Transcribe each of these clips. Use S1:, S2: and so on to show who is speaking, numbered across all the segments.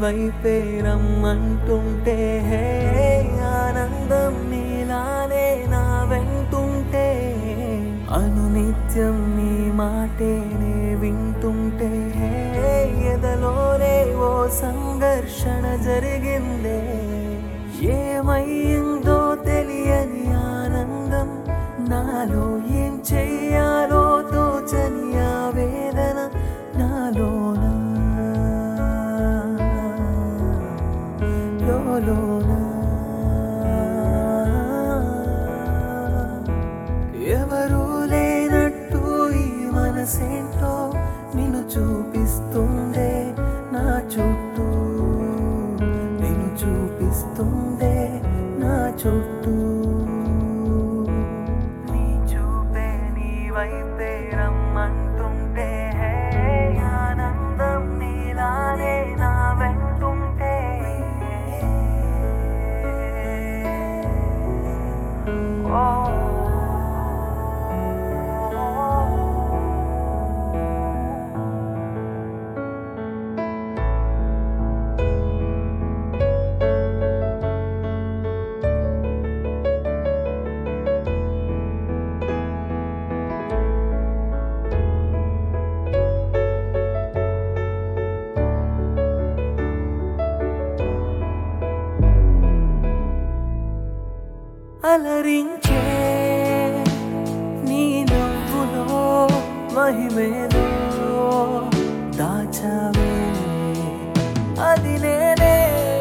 S1: వైపే రమ్మంటుంటే హే ఆనందం నీలానే నా వెంటుంటే అనునిత్యం నీ మాటేనే వింటుంటే హే ఎదలోనే ఓ సంఘర్షణ జరిగిందే ఏమైందో తెలియని ఆనందం నాలో ఏం చెయ్యాలో తోచని ఆవేదన నాలోన లోన ఎవరూ లేనట్టు ఈ మనసేంటో నిన్ను చూపిస్తుందే నా చుట్టూ నిన్ను చూపిస్తుందే నా చుట్టూ నీ చూపే నీ వైపే రమ్మంటుంటే హే ఆనందం నీలానే నా వెంటుంటే అలరించే నీ నవ్వులో మహిమేదో దాచావే అది నేనే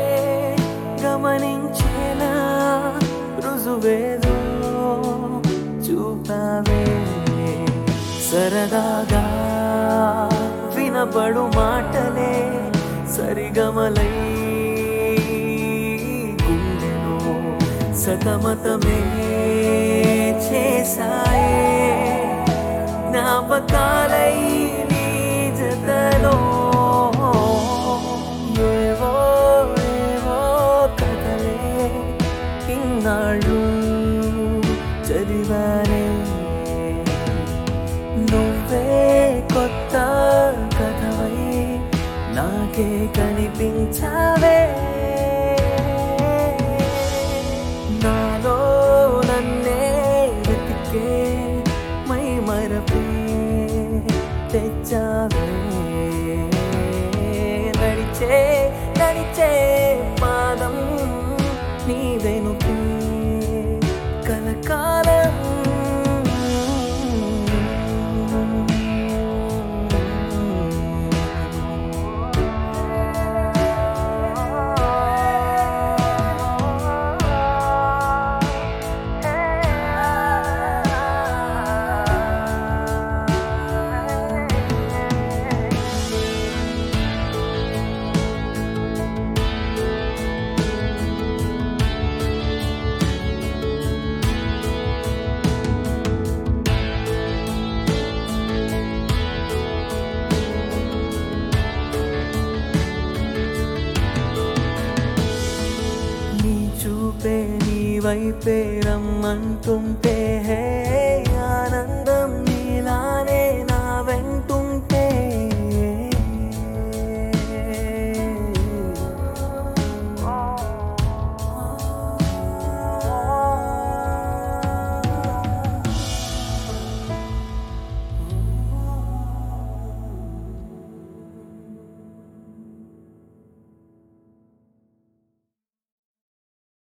S1: గమనించేలా రుజువేదో చూపావే సరదాగా వినపడు మాటలే సరిగమలై సతమతమే చేసాయే జ్ఞాపకాలై నీ జతలో ఏవో ఏవో కథలే ఇన్నాళ్ళు చదివానే నువ్వే కొత్త కథవై నాకే కనిపించావే నాలో నన్నే వెతికే మై మరపే తెచ్చావే నడిచే నడిచే పాదం నీ వెనుకే కలకాలం చూపే నీ వైపే రమ్మంటుంటే హే